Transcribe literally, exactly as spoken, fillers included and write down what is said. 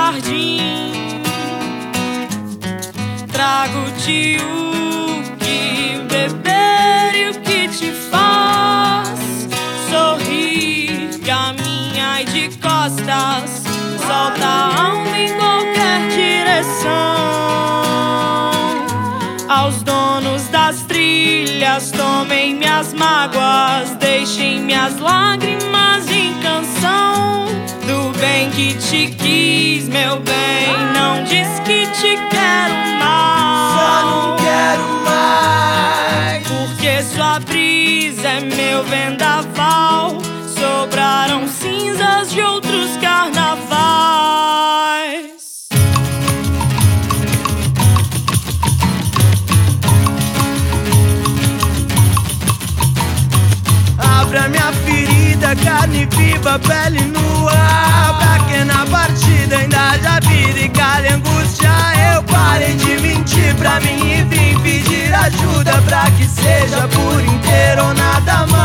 jardim. Trago-te o que beber e o que te faz sorrir. Caminhai de costas, solta a alma em qualquer direção. Aos donos das trilhas, tomem minhas mágoas, deixem minhas lágrimas em canção. Do bem que te quis, meu bem, não diz que te quero mal. Só não quero mais, porque sua brisa é meu vendaval. Sobraram cinzas de outros carnavais. abra minha ferida, carne viva, pele nua. Pra que na partida ainda haja vida e calhe angústia. Eu parei de mentir pra mim e vim pedir ajuda, pra que seja por inteiro ou nada mais.